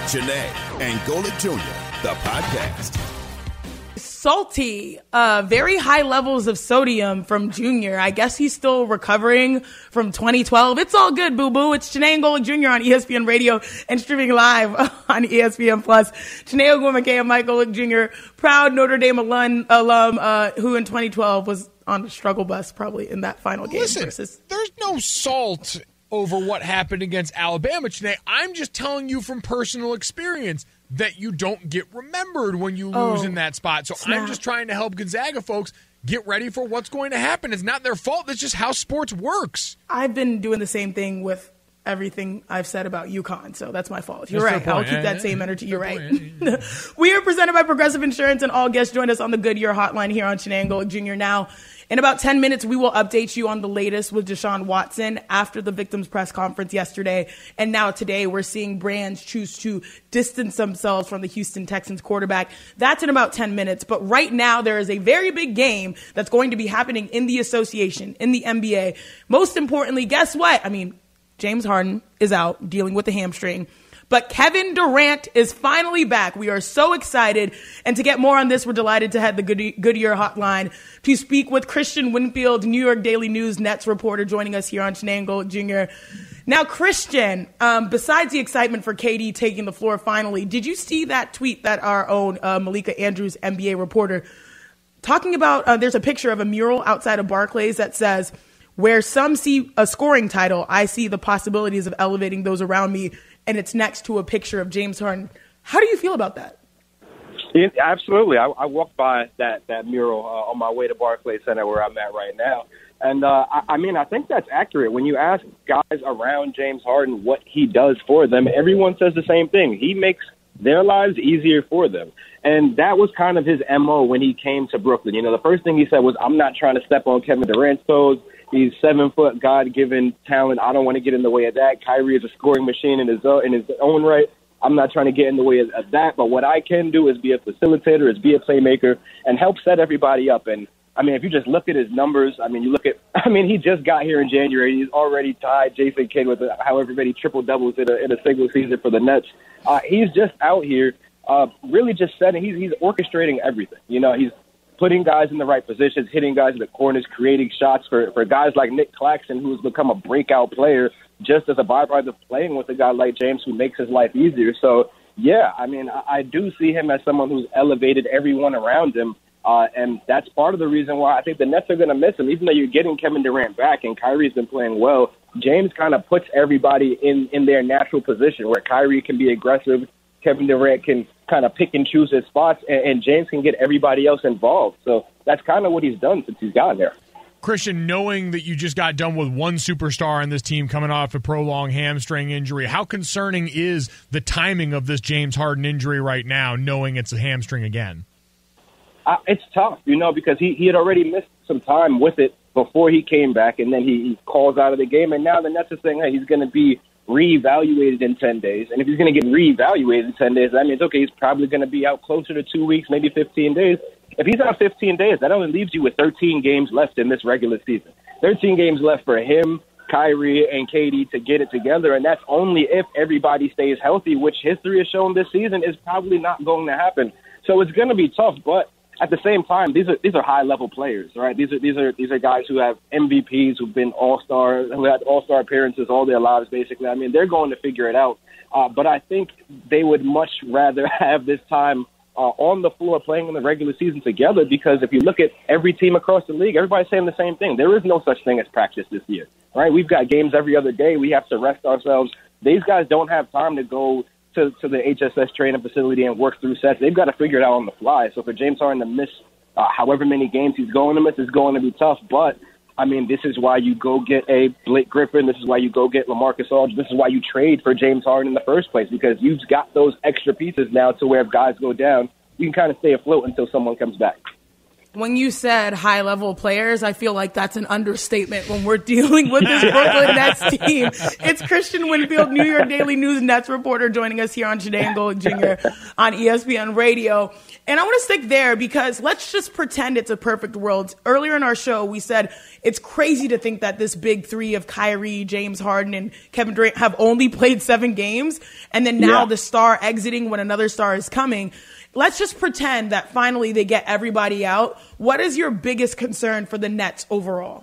Janae and Golic Jr., the podcast. Salty, very high levels of sodium from Junior. I guess he's still recovering from 2012. It's all good, boo-boo. It's Janae and Golic Jr. on ESPN Radio and streaming live on ESPN+. Janae Ogwumike and Mike Golic Jr., proud Notre Dame alum who in 2012 was on the struggle bus probably in that final game. Listen, there's no salt over what happened against Alabama today. I'm just telling you from personal experience that you don't get remembered when you lose in that spot. So I'm just trying to help Gonzaga folks get ready for what's going to happen. It's not their fault. It's just how sports works. I've been doing the same thing with everything I've said about UConn, so that's my fault. You're right. I'll keep that same energy. You're right. We are presented by Progressive Insurance, and all guests join us on the Goodyear Hotline here on Janae and Golic Jr. Now, in about 10 minutes, we will update you on the latest with Deshaun Watson after the victim's press conference yesterday. And now today, we're seeing brands choose to distance themselves from the Houston Texans quarterback. That's in about 10 minutes. But right now, there is a very big game that's going to be happening in the association, in the NBA. Most importantly, guess what? I mean, James Harden is out dealing with a hamstring. But Kevin Durant is finally back. We are so excited. And to get more on this, we're delighted to have the Goodyear Hotline to speak with Christian Winfield, New York Daily News Nets reporter, joining us here on Janae and Golic Jr. Now, Christian, besides the excitement for KD taking the floor finally, did you see that tweet that our own Malika Andrews, NBA reporter, talking about there's a picture of a mural outside of Barclays that says, "Where some see a scoring title, I see the possibilities of elevating those around me." And it's next to a picture of James Harden. How do you feel about that? Yeah, absolutely. I walked by that mural on my way to Barclays Center where I'm at right now. And, I think that's accurate. When you ask guys around James Harden what he does for them, everyone says the same thing. He makes their lives easier for them. And that was kind of his MO when he came to Brooklyn. You know, the first thing he said was, I'm not trying to step on Kevin Durant's toes. He's 7-foot, God-given talent. I don't want to get in the way of that. Kyrie is a scoring machine in his own right. I'm not trying to get in the way of that. But what I can do is be a facilitator, is be a playmaker, and help set everybody up. And, if you just look at his numbers, he just got here in January. He's already tied Jason Kidd with however many triple-doubles in a single season for the Nets. He's just out here really just setting. He's orchestrating everything. You know, he's putting guys in the right positions, hitting guys in the corners, creating shots for guys like Nick Claxton, who's become a breakout player just as a byproduct of playing with a guy like James who makes his life easier. So, yeah, I do see him as someone who's elevated everyone around him, and that's part of the reason why I think the Nets are going to miss him. Even though you're getting Kevin Durant back and Kyrie's been playing well, James kind of puts everybody in their natural position where Kyrie can be aggressive, Kevin Durant can kind of pick and choose his spots, and James can get everybody else involved. So that's kind of what he's done since he's gotten there. Christian, knowing that you just got done with one superstar on this team coming off a prolonged hamstring injury, how concerning is the timing of this James Harden injury right now, knowing it's a hamstring again? It's tough, because he had already missed some time with it before he came back, and then he calls out of the game, and now the Nets are saying, hey, he's going to be reevaluated in 10 days. And if he's going to get reevaluated in 10 days, that means, okay, he's probably going to be out closer to 2 weeks, maybe 15 days. If he's out 15 days, that only leaves you with 13 games left in this regular season. 13 games left for him, Kyrie, and KD to get it together, and that's only if everybody stays healthy, which history has shown this season is probably not going to happen. So it's going to be tough, but at the same time, these are high-level players, right? These are guys who have MVPs, who've been all-stars, who had all-star appearances all their lives, basically. They're going to figure it out. But I think they would much rather have this time on the floor playing in the regular season together, because if you look at every team across the league, everybody's saying the same thing. There is no such thing as practice this year, right? We've got games every other day. We have to rest ourselves. These guys don't have time to go to the HSS training facility and work through sets. They've got to figure it out on the fly. So for James Harden to miss however many games he's going to miss is going to be tough. But, this is why you go get a Blake Griffin. This is why you go get LaMarcus Aldridge. This is why you trade for James Harden in the first place, because you've got those extra pieces now to where if guys go down, you can kind of stay afloat until someone comes back. When you said high-level players, I feel like that's an understatement when we're dealing with this Brooklyn Nets team. It's Christian Winfield, New York Daily News Nets reporter, joining us here on Chiney and Golic Jr. on ESPN Radio. And I want to stick there because let's just pretend it's a perfect world. Earlier in our show, we said it's crazy to think that this big three of Kyrie, James Harden, and Kevin Durant have only played 7 games. And then now the star exiting when another star is coming. Let's just pretend that finally they get everybody out. What is your biggest concern for the Nets overall?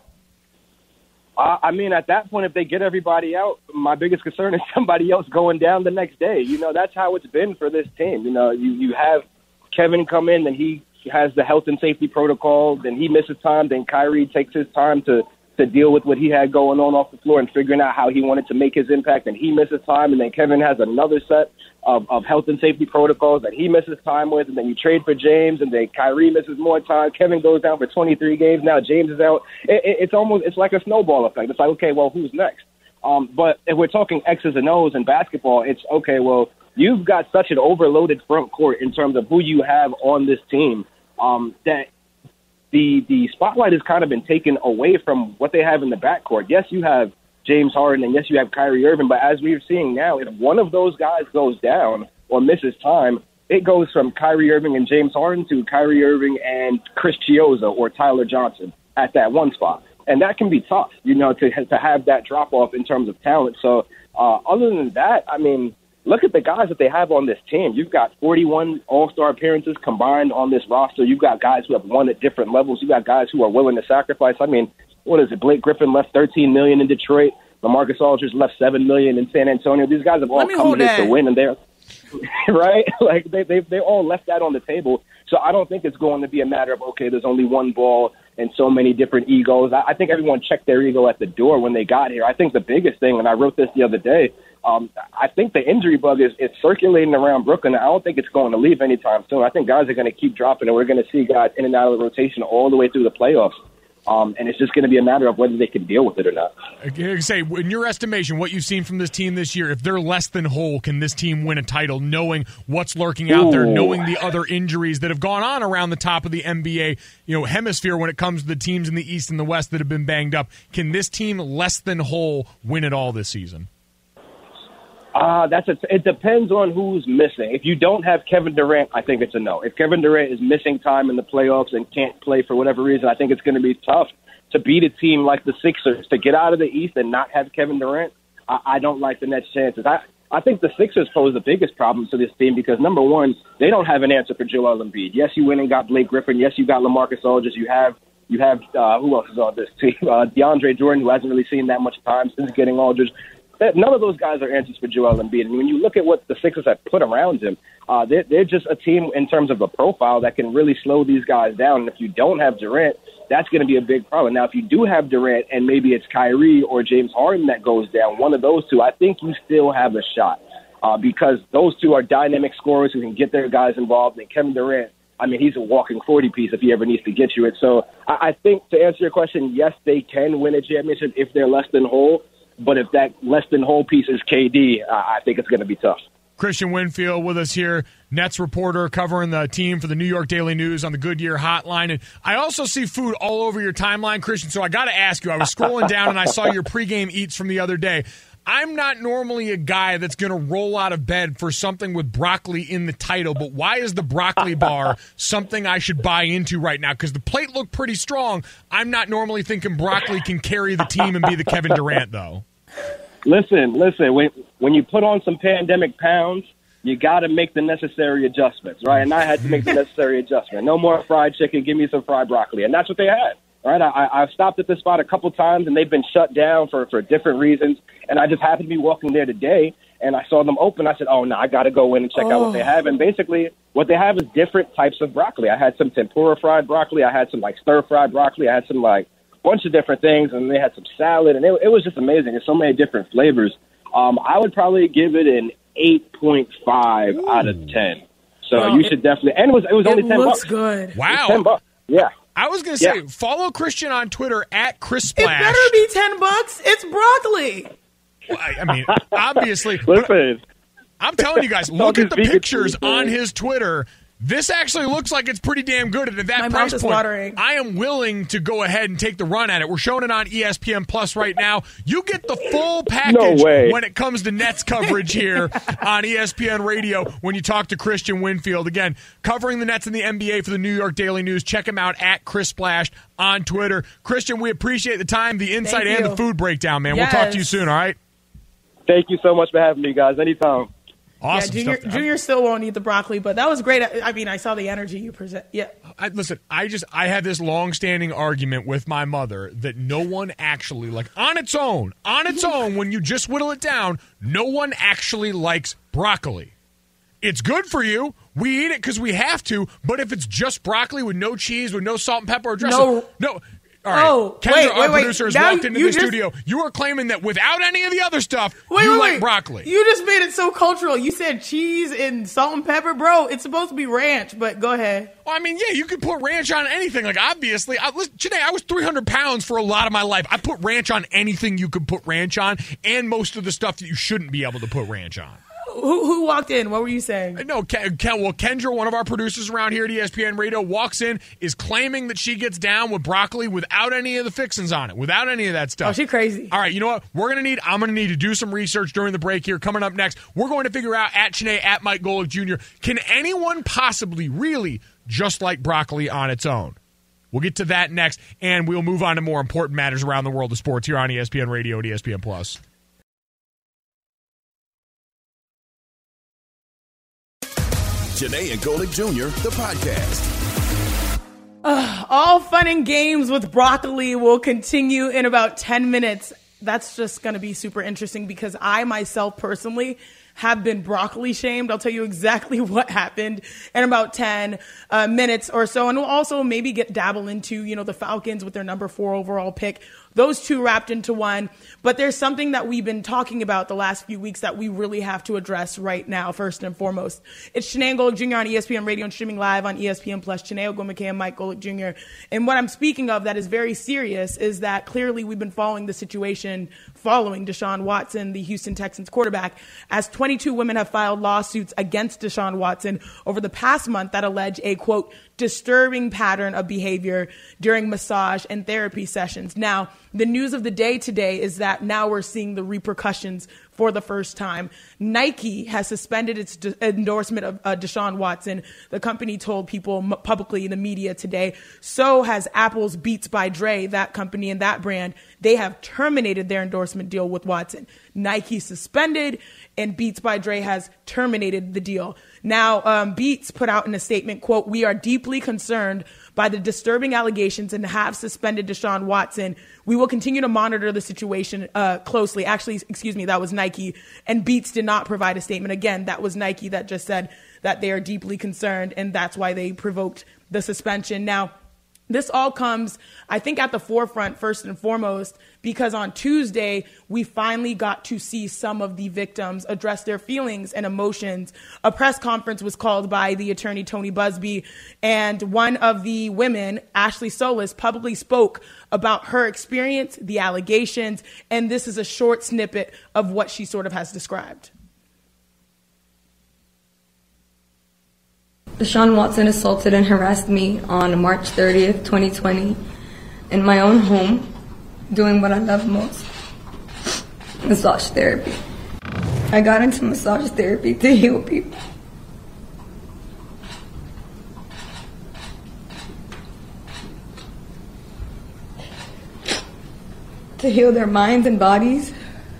I mean, at that point, if they get everybody out, my biggest concern is somebody else going down the next day. You know, that's how it's been for this team. You know, you have Kevin come in, and he has the health and safety protocol, then he misses time, then Kyrie takes his time to deal with what he had going on off the floor and figuring out how he wanted to make his impact, and he misses time, and then Kevin has another set of health and safety protocols that he misses time with, and then you trade for James, and then Kyrie misses more time. Kevin goes down for 23 games. Now James is out. It's like a snowball effect. It's like, okay, well, who's next? But if we're talking X's and O's in basketball, it's okay, well, you've got such an overloaded front court in terms of who you have on this team that the spotlight has kind of been taken away from what they have in the backcourt. Yes, you have James Harden, and yes, you have Kyrie Irving, but as we're seeing now, if one of those guys goes down or misses time, it goes from Kyrie Irving and James Harden to Kyrie Irving and Chris Chiozza or Tyler Johnson at that one spot. And that can be tough, you know, to have that drop-off in terms of talent. So other than that, I mean, look at the guys that they have on this team. You've got 41 All-Star appearances combined on this roster. You've got guys who have won at different levels. You've got guys who are willing to sacrifice. I mean, what is it? Blake Griffin left $13 million in Detroit. LaMarcus Aldridge left $7 million in San Antonio. These guys have all come here to win, and they're right. Like they all left that on the table. So I don't think it's going to be a matter of, okay, there's only one ball and so many different egos. I think everyone checked their ego at the door when they got here. I think the biggest thing, and I wrote this the other day, I think the injury bug is circulating around Brooklyn. I don't think it's going to leave anytime soon. I think guys are going to keep dropping, and we're going to see guys in and out of the rotation all the way through the playoffs. And it's just going to be a matter of whether they can deal with it or not. Say, in your estimation, what you've seen from this team this year, if they're less than whole, can this team win a title, knowing what's lurking out there, knowing the other injuries that have gone on around the top of the NBA hemisphere when it comes to the teams in the East and the West that have been banged up? Can this team less than whole win it all this season? It depends on who's missing. If you don't have Kevin Durant, I think it's a no. If Kevin Durant is missing time in the playoffs and can't play for whatever reason, I think it's going to be tough to beat a team like the Sixers. To get out of the East and not have Kevin Durant, I don't like the Nets' chances. I think the Sixers pose the biggest problem to this team because, number one, they don't have an answer for Joel Embiid. Yes, you went and got Blake Griffin. Yes, you got LaMarcus Aldridge. You have who else is on this team? DeAndre Jordan, who hasn't really seen that much time since getting Aldridge. None of those guys are answers for Joel Embiid. And when you look at what the Sixers have put around him, they're just a team in terms of a profile that can really slow these guys down. And if you don't have Durant, that's going to be a big problem. Now, if you do have Durant and maybe it's Kyrie or James Harden that goes down, one of those two, I think you still have a shot because those two are dynamic scorers who can get their guys involved. And Kevin Durant, I mean, he's a walking 40-piece if he ever needs to get you it. So I think to answer your question, yes, they can win a championship if they're less than whole. But if that less than whole piece is KD, I think it's going to be tough. Christian Winfield with us here, Nets reporter covering the team for the New York Daily News on the Goodyear Hotline. And I also see food all over your timeline, Christian, so I got to ask you. I was scrolling down and I saw your pregame eats from the other day. I'm not normally a guy that's going to roll out of bed for something with broccoli in the title, but why is the broccoli bar something I should buy into right now? Because the plate looked pretty strong. I'm not normally thinking broccoli can carry the team and be the Kevin Durant, though. Listen. When you put on some pandemic pounds, you got to make the necessary adjustments, right? And I had to make the necessary adjustment. No more fried chicken. Give me some fried broccoli. And that's what they had, right? I've stopped at this spot a couple times, and they've been shut down for different reasons. And I just happened to be walking there today, and I saw them open. I said, oh, no, I got to go in and check out what they have. And basically what they have is different types of broccoli. I had some tempura fried broccoli. I had some, stir-fried broccoli. I had some, bunch of different things, and they had some salad, and it was just amazing. There's so many different flavors. I would probably give it an 8.5 out of 10. So you should definitely, and it was only $10. It looks good. Wow. $10. Yeah. I was going to say, follow Christian on Twitter at Chris Splash. It better be $10. It's broccoli. Well, I mean, obviously. Listen. I'm telling you guys, look at the pictures on his Twitter. This actually looks like it's pretty damn good. And at that price point, watering. I am willing to go ahead and take the run at it. We're showing it on ESPN Plus right now. You get the full package when it comes to Nets coverage here on ESPN Radio when you talk to Christian Winfield. Again, covering the Nets and the NBA for the New York Daily News. Check him out at Chris Splash on Twitter. Christian, we appreciate the time, the insight, and the food breakdown, man. Yes. We'll talk to you soon, all right? Thank you so much for having me, guys. Anytime. Awesome. Yeah, Junior still won't eat the broccoli, but that was great. I mean, I saw the energy you present. Yeah. Listen, I had this long-standing argument with my mother that no one actually, like, on its own, when you just whittle it down, no one actually likes broccoli. It's good for you. We eat it because we have to, but if it's just broccoli with no cheese, with no salt and pepper or dressing, no. All right, Kendra, our producer, has walked into the studio. You are claiming that without any of the other stuff, you like broccoli. You just made it so cultural. You said cheese and salt and pepper. Bro, it's supposed to be ranch, but go ahead. Well, I mean, yeah, you could put ranch on anything. Like, obviously, Janae, I was 300 pounds for a lot of my life. I put ranch on anything you could put ranch on, and most of the stuff that you shouldn't be able to put ranch on. Who walked in? What were you saying? No, Kendra, one of our producers around here at ESPN Radio, walks in, is claiming that she gets down with broccoli without any of the fixings on it, without any of that stuff. Oh, she's crazy. All right, you know what? I'm going to need to do some research during the break here. Coming up next, we're going to figure out at Chiney, at Mike Golick Jr., can anyone possibly really just like broccoli on its own? We'll get to that next, and we'll move on to more important matters around the world of sports here on ESPN Radio and ESPN Plus. Janae and Golick Jr., the podcast. All fun and games with broccoli will continue in about 10 minutes. That's just going to be super interesting because I myself personally have been broccoli shamed. I'll tell you exactly what happened in about 10 minutes or so. And we'll also maybe dabble into, the Falcons with their number 4 overall pick. Those two wrapped into one. But there's something that we've been talking about the last few weeks that we really have to address right now, first and foremost. It's Chiney Golick Jr. on ESPN Radio and streaming live on ESPN Plus. Chiney Ogwumike and Mike Golick Jr. And what I'm speaking of that is very serious is that clearly we've been following the situation following Deshaun Watson, the Houston Texans quarterback, as 22 women have filed lawsuits against Deshaun Watson over the past month that allege a, quote, disturbing pattern of behavior during massage and therapy sessions. Now, the news of the day today is that now we're seeing the repercussions for the first time. Nike has suspended its endorsement of Deshaun Watson. The company told people publicly in the media today. So has Apple's Beats by Dre, that company and that brand. They have terminated their endorsement deal with Watson. Nike suspended and Beats by Dre has terminated the deal. Now, Beats put out in a statement, quote, "We are deeply concerned by the disturbing allegations and have suspended Deshaun Watson. We will continue to monitor the situation closely." Actually, excuse me, that was Nike. And Beats did not provide a statement. Again, that was Nike that just said that they are deeply concerned, and that's why they provoked the suspension. Now, this all comes, I think, at the forefront, first and foremost, because on Tuesday, we finally got to see some of the victims address their feelings and emotions. A press conference was called by the attorney, Tony Busby, and one of the women, Ashley Solis, publicly spoke about her experience, the allegations, and this is a short snippet of what she sort of has described. Deshaun Watson assaulted and harassed me on March 30th, 2020, in my own home, doing what I love most, massage therapy. I got into massage therapy to heal people. To heal their minds and bodies,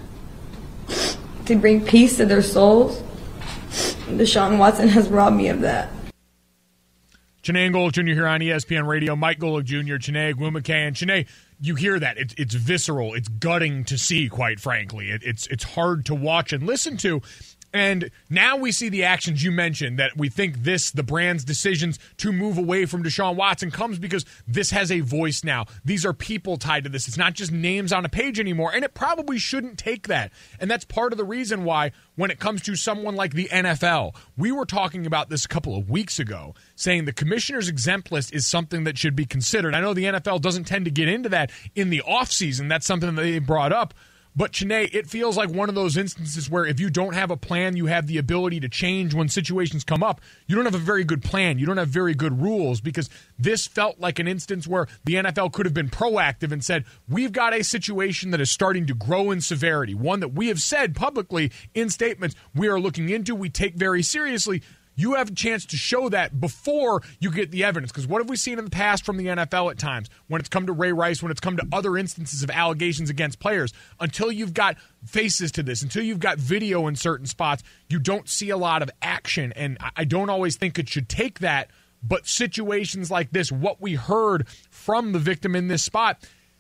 to bring peace to their souls. Deshaun Watson has robbed me of that. Chiney Golick Jr. here on ESPN Radio. Mike Golick Jr., Chiney Ogwumike. And Chiney, you hear that. It's visceral. It's gutting to see, quite frankly. It's hard to watch and listen to. And now we see the actions you mentioned that we think the brand's decisions to move away from Deshaun Watson comes because this has a voice now. These are people tied to this. It's not just names on a page anymore, and it probably shouldn't take that. And that's part of the reason why when it comes to someone like the NFL, we were talking about this a couple of weeks ago, saying the commissioner's exempt list is something that should be considered. I know the NFL doesn't tend to get into that in the offseason. That's something that they brought up. But, Chiney, it feels like one of those instances where if you don't have a plan, you have the ability to change when situations come up. You don't have a very good plan. You don't have very good rules, because this felt like an instance where the NFL could have been proactive and said, we've got a situation that is starting to grow in severity, one that we have said publicly in statements we are looking into, we take very seriously. You have a chance to show that before you get the evidence. Because what have we seen in the past from the NFL at times when it's come to Ray Rice, when it's come to other instances of allegations against players? Until you've got faces to this, until you've got video in certain spots, you don't see a lot of action. And I don't always think it should take that. But situations like this, what we heard from the victim in this spot,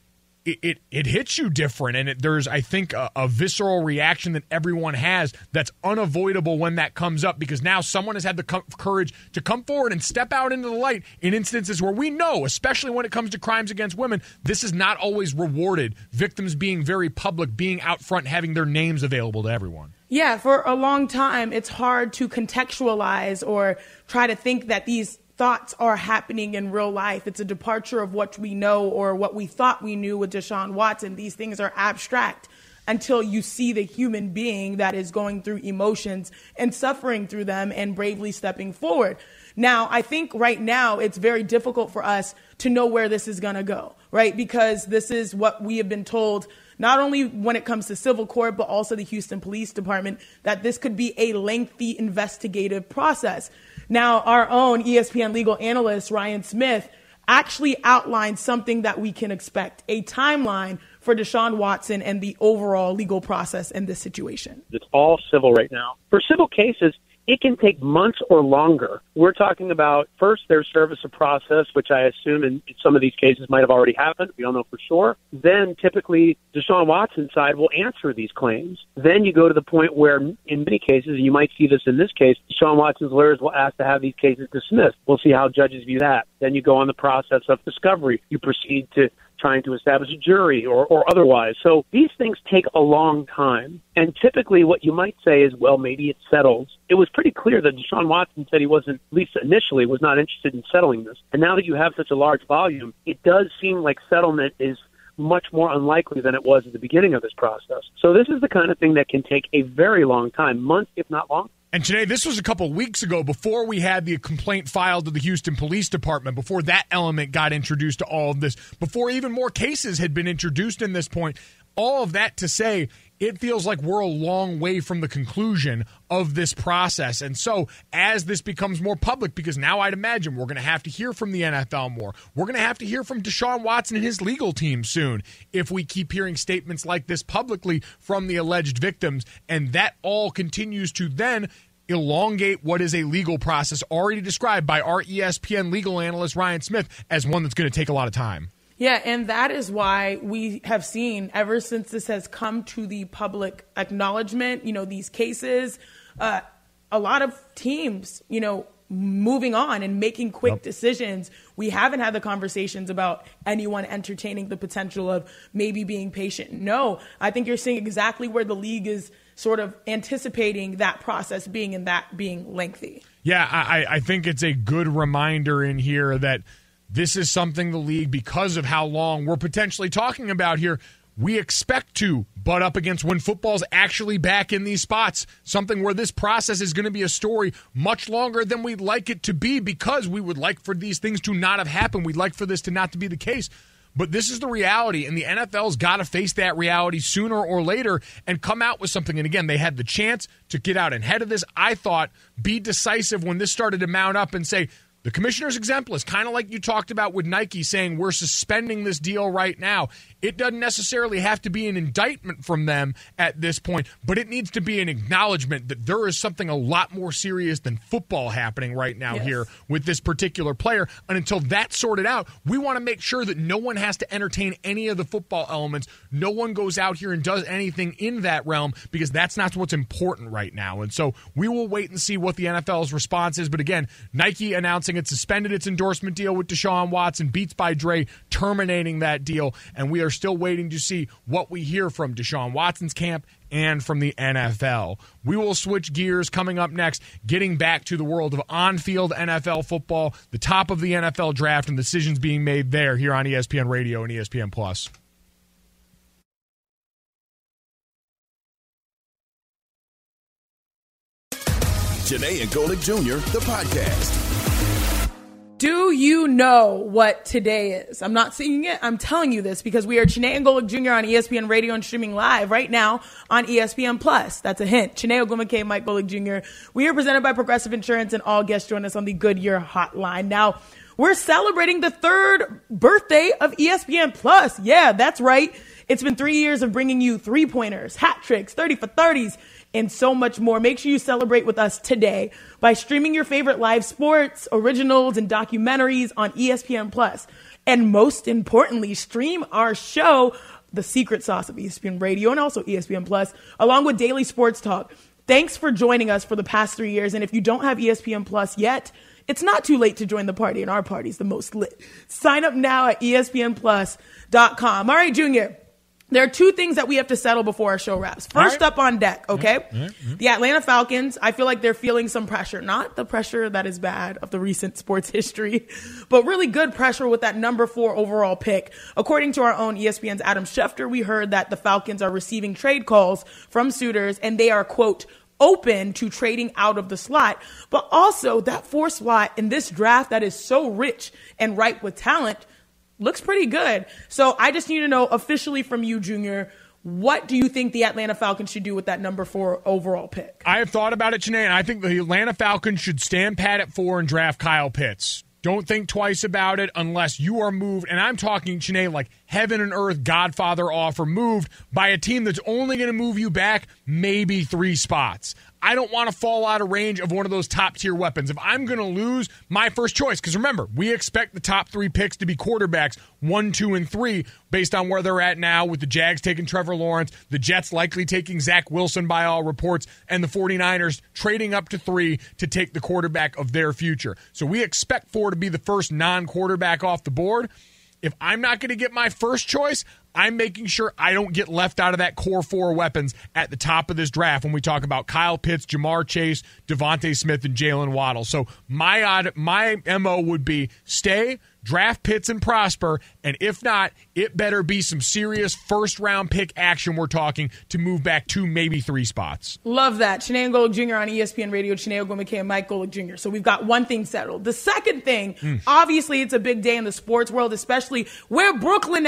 it hits you different, and there's, I think, a visceral reaction that everyone has that's unavoidable when that comes up, because now someone has had the courage to come forward and step out into the light in instances where we know, especially when it comes to crimes against women, this is not always rewarded. Victims being very public, being out front, having their names available to everyone. Yeah, for a long time, it's hard to contextualize or try to think that these thoughts are happening in real life. It's a departure of what we know or what we thought we knew with Deshaun Watson. These things are abstract until you see the human being that is going through emotions and suffering through them and bravely stepping forward. Now, I think right now it's very difficult for us to know where this is going to go, right? Because this is what we have been told, not only when it comes to civil court, but also the Houston Police Department, that this could be a lengthy investigative process. Now, our own ESPN legal analyst, Ryan Smith, actually outlined something that we can expect, a timeline for Deshaun Watson and the overall legal process in this situation. It's all civil right now. For civil cases, it can take months or longer. We're talking about first their service of process, which I assume in some of these cases might have already happened. We don't know for sure. Then typically Deshaun Watson's side will answer these claims. Then you go to the point where in many cases, and you might see this in this case, Deshaun Watson's lawyers will ask to have these cases dismissed. We'll see how judges view that. Then you go on the process of discovery. You proceed to trying to establish a jury or otherwise. So these things take a long time. And typically what you might say is, well, maybe it settles. It was pretty clear that Deshaun Watson said he wasn't, at least initially, was not interested in settling this. And now that you have such a large volume, it does seem like settlement is much more unlikely than it was at the beginning of this process. So this is the kind of thing that can take a very long time, months, if not longer. And today, this was a couple of weeks ago, before we had the complaint filed to the Houston Police Department, before that element got introduced to all of this, before even more cases had been introduced in this point. All of that to say, it feels like we're a long way from the conclusion of this process. And so as this becomes more public, because now I'd imagine we're going to have to hear from the NFL more. We're going to have to hear from Deshaun Watson and his legal team soon if we keep hearing statements like this publicly from the alleged victims. And that all continues to then elongate what is a legal process already described by our ESPN legal analyst, Ryan Smith, as one that's going to take a lot of time. Yeah, and that is why we have seen, ever since this has come to the public acknowledgement, these cases, a lot of teams, moving on and making quick decisions. We haven't had the conversations about anyone entertaining the potential of maybe being patient. No, I think you're seeing exactly where the league is sort of anticipating that process being, and that being lengthy. Yeah, I think it's a good reminder in here that this is something the league, because of how long we're potentially talking about here, we expect to butt up against when football's actually back in these spots, something where this process is going to be a story much longer than we'd like it to be, because we would like for these things to not have happened. We'd like for this to not to be the case. But this is the reality, and the NFL's got to face that reality sooner or later and come out with something. And again, they had the chance to get out ahead of this. I thought, be decisive when this started to mount up and say, the commissioner's exemplars, kind of like you talked about with Nike saying we're suspending this deal right now. It doesn't necessarily have to be an indictment from them at this point, but it needs to be an acknowledgement that there is something a lot more serious than football happening right now here with this particular player. And until that's sorted out, we want to make sure that no one has to entertain any of the football elements. No one goes out here and does anything in that realm, because that's not what's important right now. And so we will wait and see what the NFL's response is. But again, Nike announcing it suspended its endorsement deal with Deshaun Watson, Beats by Dre terminating that deal, and we are still waiting to see what we hear from Deshaun Watson's camp and from the NFL. We will switch gears coming up next, getting back to the world of on-field NFL football, the top of the NFL draft, and decisions being made there here on ESPN Radio and ESPN Plus. Janae and Golic Jr., the podcast. Do you know what today is? I'm not saying it. I'm telling you this because we are Janae and Golic Jr. on ESPN Radio and streaming live right now on ESPN Plus. That's a hint. Janae Ogwumike, Mike Golic Jr. We are presented by Progressive Insurance, and all guests join us on the Goodyear Hotline. Now, we're celebrating the 3rd birthday of ESPN Plus. Yeah, that's right. It's been 3 years of bringing you three-pointers, hat tricks, 30 for 30s, and so much more. Make sure you celebrate with us today by streaming your favorite live sports, originals, and documentaries on ESPN Plus. And most importantly, stream our show, The Secret Sauce of ESPN Radio and also ESPN Plus, along with daily sports talk. Thanks for joining us for the past 3 years. And if you don't have ESPN Plus yet, it's not too late to join the party, and our party's the most lit. Sign up now at ESPNplus.com. All right, Junior. There are two things that we have to settle before our show wraps. First up on deck, okay? The Atlanta Falcons, I feel like they're feeling some pressure. Not the pressure that is bad of the recent sports history, but really good pressure with that number 4 overall pick. According to our own ESPN's Adam Schefter, we heard that the Falcons are receiving trade calls from suitors, and they are, quote, open to trading out of the slot. But also, that 4 slot in this draft that is so rich and ripe with talent looks pretty good. So I just need to know officially from you, Junior, what do you think the Atlanta Falcons should do with that number 4 overall pick? I have thought about it, Janae, and I think the Atlanta Falcons should stand pat at 4 and draft Kyle Pitts. Don't think twice about it unless you are moved, and I'm talking, Janae, like heaven and earth Godfather offer moved by a team that's only going to move you back maybe 3 spots. I don't want to fall out of range of one of those top-tier weapons. If I'm going to lose my first choice, because remember, we expect the top 3 picks to be quarterbacks, 1, 2, and 3, based on where they're at now with the Jags taking Trevor Lawrence, the Jets likely taking Zach Wilson by all reports, and the 49ers trading up to 3 to take the quarterback of their future. So we expect 4 to be the first non-quarterback off the board. If I'm not going to get my first choice, I'm making sure I don't get left out of that core 4 weapons at the top of this draft when we talk about Kyle Pitts, Jamar Chase, Devontae Smith, and Jalen Waddle. So my MO would be stay, draft Pitts and prosper, and if not, it better be some serious first-round pick action we're talking to move back 2, maybe 3 spots. Love that. Janae and Golic Jr. on ESPN Radio, Janae Ogwumike and Mike Golic Jr. So we've got one thing settled. The second thing, obviously it's a big day in the sports world, especially where Brooklyn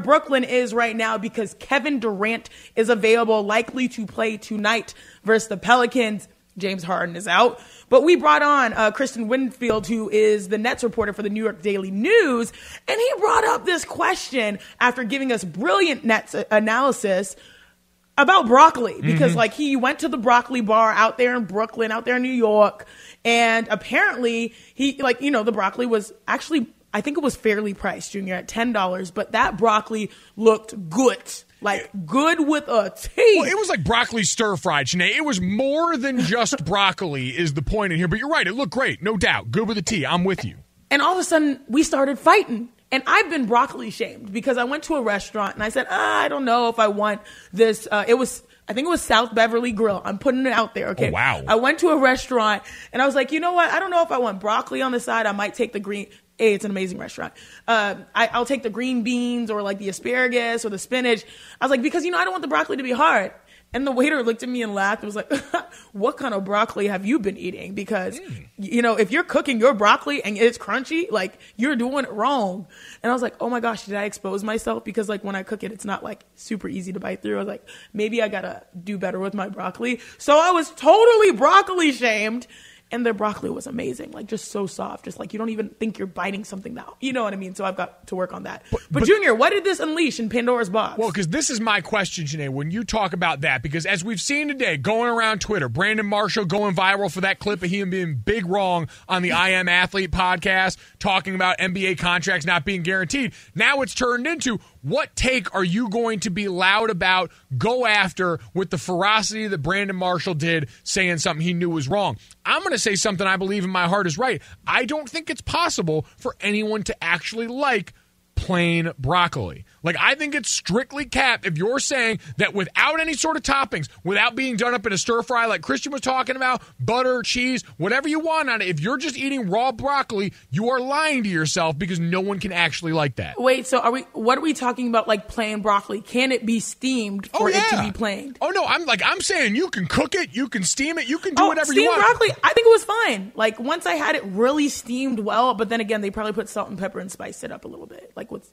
is right now, because Kevin Durant is available, likely to play tonight versus the Pelicans. James Harden is out. But we brought on Kristen Winfield, who is the Nets reporter for the New York Daily News, and he brought up this question after giving us brilliant Nets analysis about broccoli, because like he went to the broccoli bar out there in Brooklyn, out there in New York, and apparently he, like, you know, the broccoli was actually, I think it was fairly priced, Junior, at $10, but that broccoli looked good. Like, good with a T. Well, it was like broccoli stir-fried, Janae. It was more than just broccoli is the point in here. But you're right. It looked great. No doubt. Good with a T. I'm with you. And all of a sudden, we started fighting. And I've been broccoli shamed because I went to a restaurant and I said, I don't know if I want this. I think it was South Beverly Grill. I'm putting it out there, okay? Oh, wow. I went to a restaurant and I was like, you know what? I don't know if I want broccoli on the side. I might take the green. It's an amazing restaurant. I'll take the green beans or like the asparagus or the spinach. I was like, because, you know, I don't want the broccoli to be hard. And the waiter looked at me and laughed. It was like, what kind of broccoli have you been eating? Because, you know, if you're cooking your broccoli and it's crunchy, like, you're doing it wrong. And I was like, oh my gosh, did I expose myself? Because like when I cook it, it's not like super easy to bite through. I was like, maybe I gotta do better with my broccoli. So I was totally broccoli shamed. And their broccoli was amazing, like just so soft, just like you don't even think you're biting something now. You know what I mean? So I've got to work on that. But Junior, what did this unleash in Pandora's box? Well, because this is my question, Janae, when you talk about that, because as we've seen today, going around Twitter, Brandon Marshall going viral for that clip of him being big wrong on the I Am Athlete podcast, talking about NBA contracts not being guaranteed. Now it's turned into, what take are you going to be loud about, go after with the ferocity that Brandon Marshall did, saying something he knew was wrong? I'm going to say something I believe in my heart is right. I don't think it's possible for anyone to actually like plain broccoli. Like, I think it's strictly cap if you're saying that without any sort of toppings, without being done up in a stir fry like Christian was talking about, butter, cheese, whatever you want on it, if you're just eating raw broccoli, you are lying to yourself because no one can actually like that. Wait, so what are we talking about, like plain broccoli? Can it be steamed for it to be plain? Oh, no, I'm saying you can cook it, you can steam it, you can do whatever you want. Steamed broccoli, I think it was fine. Like, once I had it really steamed well, but then again, they probably put salt and pepper and spiced it up a little bit. Like, what's,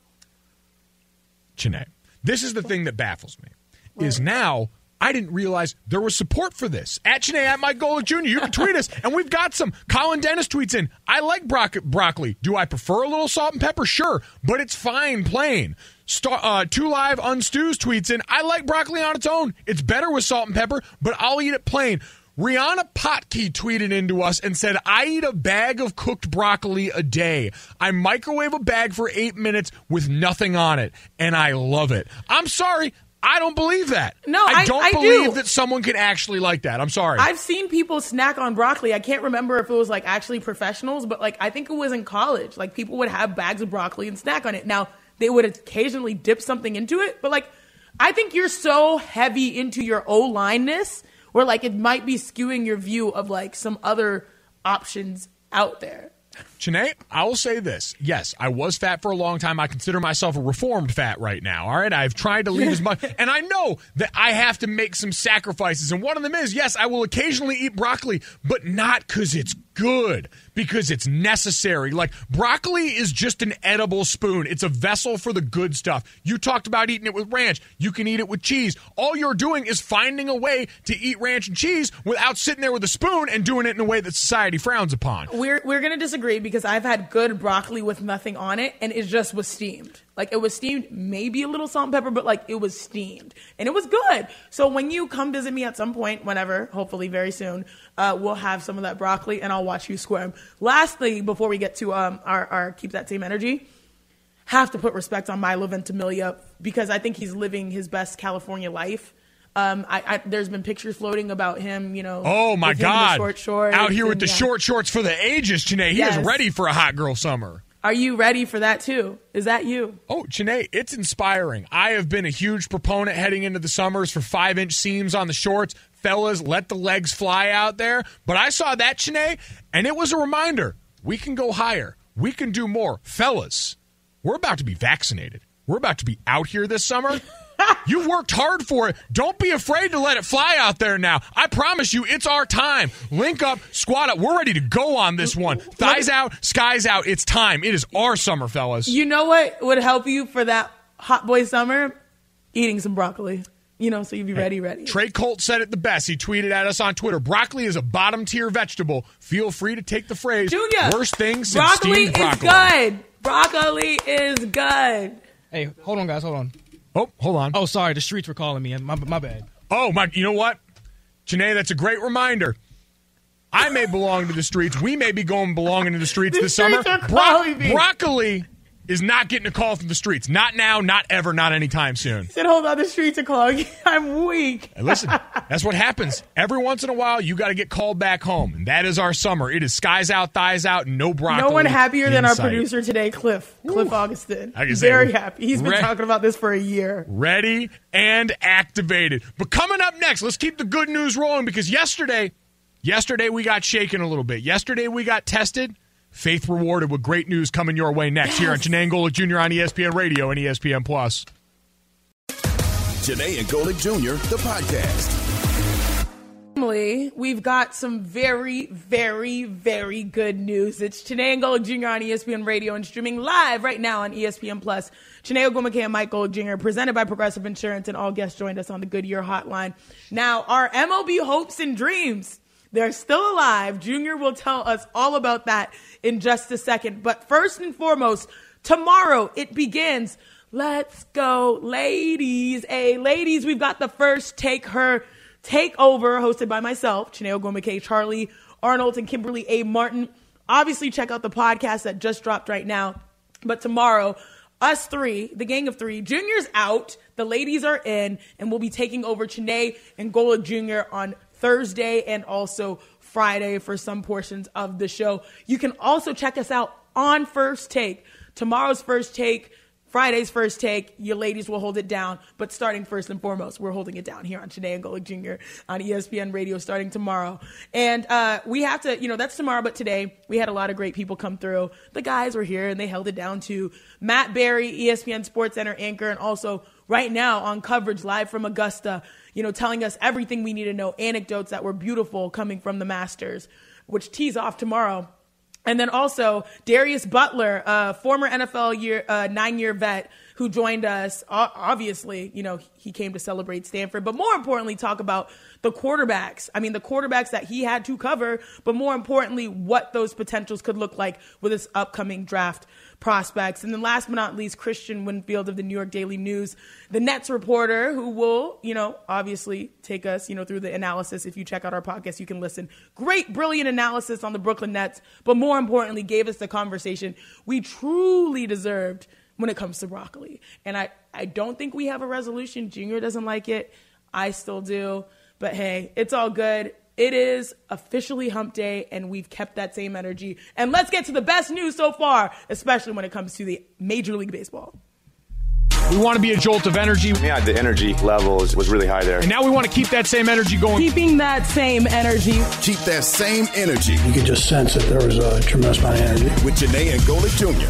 Chene, this is the thing that baffles me, is now I didn't realize there was support for this. At Chene, at Mike Golic Jr., you can tweet us, and we've got some. Colin Dennis tweets in, I like broccoli. Do I prefer a little salt and pepper? Sure, but it's fine plain. 2 Live Unstews tweets in, I like broccoli on its own. It's better with salt and pepper, but I'll eat it plain. Rihanna Potke tweeted into us and said, I eat a bag of cooked broccoli a day. I microwave a bag for 8 minutes with nothing on it, and I love it. I'm sorry, I don't believe that. No, I don't believe do. that someone can actually like that. I'm sorry. I've seen people snack on broccoli. I can't remember if it was like actually professionals, but like I think it was in college. Like people would have bags of broccoli and snack on it. Now, they would occasionally dip something into it, but like I think you're so heavy into your O-line-ness where like it might be skewing your view of like some other options out there. Chene, I will say this. Yes, I was fat for a long time. I consider myself a reformed fat right now. All right. I've tried to leave as much. And I know that I have to make some sacrifices. And one of them is, yes, I will occasionally eat broccoli, but not because it's good, because it's necessary. Like, broccoli is just an edible spoon. It's a vessel for the good stuff. You talked about eating it with ranch. You can eat it with cheese. All you're doing is finding a way to eat ranch and cheese without sitting there with a spoon and doing it in a way that society frowns upon. We're going to disagree because I've had good broccoli with nothing on it, and it just was steamed. Like, it was steamed, maybe a little salt and pepper, but, like, it was steamed. And it was good. So when you come visit me at some point, whenever, hopefully very soon, we'll have some of that broccoli, and I'll watch you squirm. Lastly, before we get to our Keep That Same Energy, have to put respect on Milo Ventimiglia because I think he's living his best California life. There's been pictures floating about him, Oh, my God. Short shorts out here with the short shorts for the ages, Chene. He is ready for a hot girl summer. Are you ready for that, too? Is that you? Oh, Chene, it's inspiring. I have been a huge proponent heading into the summers for 5-inch seams on the shorts. Fellas, let the legs fly out there. But I saw that, Chene, and it was a reminder. We can go higher. We can do more. Fellas, we're about to be vaccinated. We're about to be out here this summer. You worked hard for it. Don't be afraid to let it fly out there now. I promise you, it's our time. Link up, squat up. We're ready to go on this one. Thighs out, skies out. It's time. It is our summer, fellas. You know what would help you for that hot boy summer? Eating some broccoli. So you'd be ready. Trey Colt said it the best. He tweeted at us on Twitter. Broccoli is a bottom-tier vegetable. Feel free to take the phrase. Junior, worst thing since steamed broccoli. Broccoli is good. Broccoli is good. Hey, hold on, guys. Hold on. Oh, hold on. Oh, sorry. The streets were calling me. My bad. Oh, my. You know what? Chene, that's a great reminder. I may belong to the streets. We may be belonging to the streets this summer. Broccoli is not getting a call from the streets. Not now, not ever, not anytime soon. He said, hold on, the streets are calling. I'm weak. And listen, that's what happens. Every once in a while, you got to get called back home. And that is our summer. It is skies out, thighs out, and no broccoli. No one happier than our sight. Producer today, Cliff Augustin. Very happy. He's been talking about this for a year. Ready and activated. But coming up next, let's keep the good news rolling because yesterday we got shaken a little bit. Yesterday we got tested. Faith rewarded with great news coming your way next here on Chene Golic Jr. on ESPN Radio and ESPN Plus. Chene and Golic Jr., the podcast. We've got some very, very, very good news. It's Chene and Golic Jr. on ESPN Radio and streaming live right now on ESPN Plus. Chene Ogwumike and Mike Golic Jr. presented by Progressive Insurance, and all guests joined us on the Goodyear Hotline. Now, our MLB hopes and dreams, they're still alive. Junior will tell us all about that in just a second. But first and foremost, tomorrow it begins. Let's go, ladies. Hey, ladies, we've got the First Takeover hosted by myself, Chene Ogwumike, Charlie Arnold, and Kimberly A. Martin. Obviously, check out the podcast that just dropped right now. But tomorrow, us three, the gang of three, Junior's out, the ladies are in, and we'll be taking over Chene and Golic Jr. on Thursday and also Friday for some portions of the show. You can also check us out on First Take. Tomorrow's First Take Friday's First Take, you ladies will hold it down. But starting first and foremost, we're holding it down here on Chiney and Golic Jr. on ESPN Radio starting tomorrow. And we have to, that's tomorrow, but today we had a lot of great people come through. The guys were here and they held it down to Matt Berry, ESPN SportsCenter anchor, and also right now on coverage live from Augusta, telling us everything we need to know, anecdotes that were beautiful coming from the Masters, which tees off tomorrow. And then also Darius Butler, former NFL 9-year vet who joined us. Obviously, he came to celebrate Stanford, but more importantly, talk about the quarterbacks. I mean, the quarterbacks that he had to cover, but more importantly, what those potentials could look like with this upcoming draft prospects. And then last but not least, Christian Winfield of the New York Daily News, the Nets reporter who will, obviously take us, through the analysis. If you check out our podcast, you can listen. Great, brilliant analysis on the Brooklyn Nets, but more importantly, gave us the conversation we truly deserved when it comes to broccoli. And I don't think we have a resolution. Junior doesn't like it. I still do. But hey, it's all good. It is officially hump day, and we've kept that same energy. And let's get to the best news so far, especially when it comes to the Major League Baseball. We want to be a jolt of energy. Yeah, the energy level was really high there. And now we want to keep that same energy going. Keeping that same energy. Keep that same energy. You could just sense that there was a tremendous amount of energy. With Chiney and Golic Jr.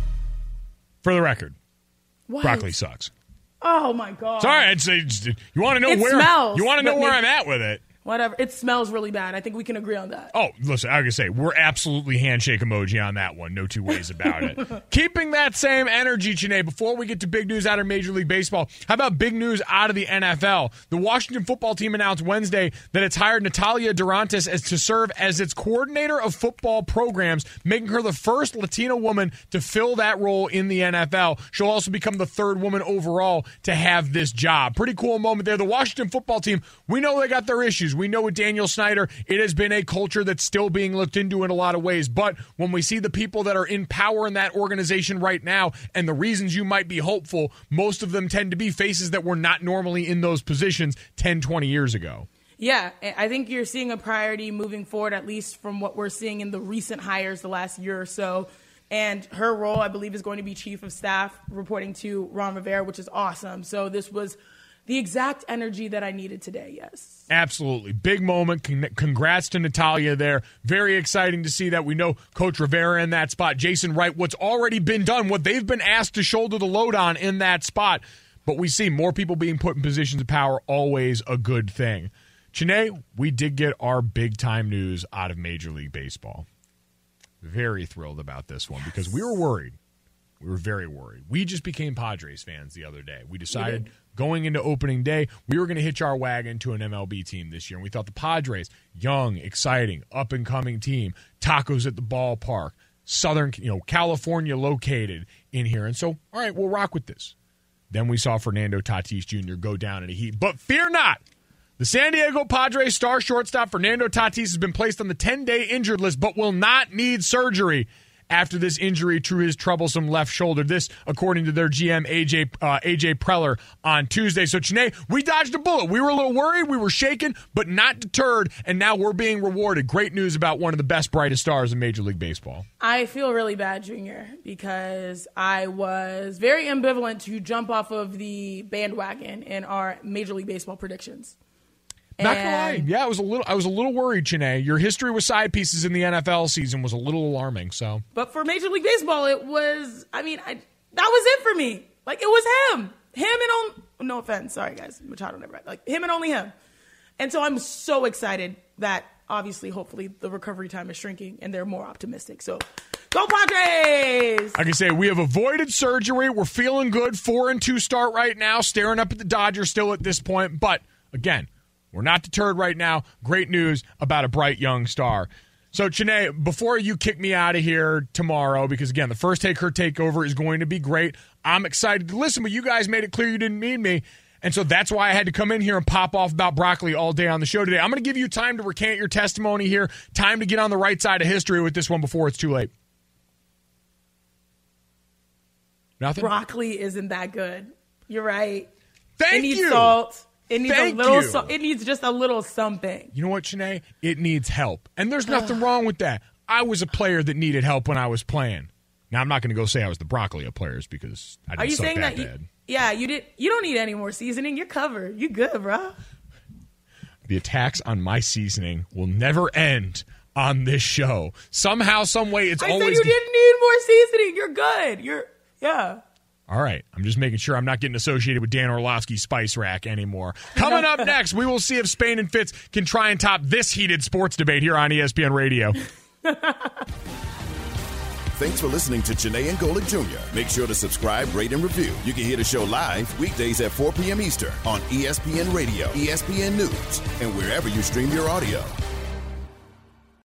For the record, What? broccoli sucks. Oh, my God. Sorry, you want to know smells, you want to know where I'm at with it. Whatever. It smells really bad. I think we can agree on that. Oh, listen, I was going to say, we're absolutely handshake emoji on that one. No two ways about it. Keeping that same energy, Chiney, before we get to big news out of Major League Baseball, how about big news out of the NFL? The Washington football team announced Wednesday that it's hired Natalia Durantes to serve as its coordinator of football programs, making her the first Latina woman to fill that role in the NFL. She'll also become the third woman overall to have this job. Pretty cool moment there. The Washington football team, we know they got their issues. We know with Daniel Snyder, it has been a culture that's still being looked into in a lot of ways. But when we see the people that are in power in that organization right now and the reasons you might be hopeful, most of them tend to be faces that were not normally in those positions 10, 20 years ago. Yeah, I think you're seeing a priority moving forward, at least from what we're seeing in the recent hires the last year or so. And her role, I believe, is going to be chief of staff, reporting to Ron Rivera, which is awesome. So this was the exact energy that I needed today, yes. Absolutely. Big moment. Congrats to Natalia there. Very exciting to see that. We know Coach Rivera in that spot. Jason Wright, what's already been done, what they've been asked to shoulder the load on in that spot. But we see more people being put in positions of power, always a good thing. Chiney, we did get our big-time news out of Major League Baseball. Very thrilled about this one because we were worried. We were very worried. We just became Padres fans the other day. We decided going into opening day, we were going to hitch our wagon to an MLB team this year. And we thought the Padres, young, exciting, up-and-coming team, tacos at the ballpark, Southern, California located in here. And so, all right, we'll rock with this. Then we saw Fernando Tatis Jr. go down in a heat. But fear not. The San Diego Padres star shortstop Fernando Tatis has been placed on the 10-day injured list but will not need surgery after this injury to his troublesome left shoulder. This, according to their GM, AJ Preller, on Tuesday. So, Chiney, we dodged a bullet. We were a little worried. We were shaken, but not deterred, and now we're being rewarded. Great news about one of the best, brightest stars in Major League Baseball. I feel really bad, Junior, because I was very ambivalent to jump off of the bandwagon in our Major League Baseball predictions. Not gonna lie, yeah, I was a little worried, Chiney. Your history with side pieces in the NFL season was a little alarming. So, but for Major League Baseball, it was. I mean, that was it for me. Like, it was him and no offense, sorry guys, Machado never. Like, him and only him. And so I'm so excited that obviously, hopefully, the recovery time is shrinking and they're more optimistic. So, go Padres! I can say we have avoided surgery. We're feeling good. 4-2 start right now. Staring up at the Dodgers still at this point, but again. We're not deterred right now. Great news about a bright young star. So, Chiney, before you kick me out of here tomorrow, because, again, the first Take Her Takeover is going to be great. I'm excited to listen, but you guys made it clear you didn't need me. And so that's why I had to come in here and pop off about broccoli all day on the show today. I'm going to give you time to recant your testimony here, time to get on the right side of history with this one before it's too late. Nothing? Broccoli isn't that good. You're right. Thank you. It needs salt. It needs a little. It needs just a little something. You know what, Chiney? It needs help, and there's nothing wrong with that. I was a player that needed help when I was playing. Now, I'm not going to go say I was the broccoli of players because I didn't suck that bad. You don't need any more seasoning. You're covered. You good, bro. The attacks on my seasoning will never end on this show. Somehow, some way, it's always... I said you didn't need more seasoning. You're good. Yeah. All right. I'm just making sure I'm not getting associated with Dan Orlovsky's Spice Rack anymore. Coming up next, we will see if Spain and Fitz can try and top this heated sports debate here on ESPN Radio. Thanks for listening to Janae and Golic Jr. Make sure to subscribe, rate, and review. You can hear the show live weekdays at 4 p.m. Eastern on ESPN Radio, ESPN News, and wherever you stream your audio.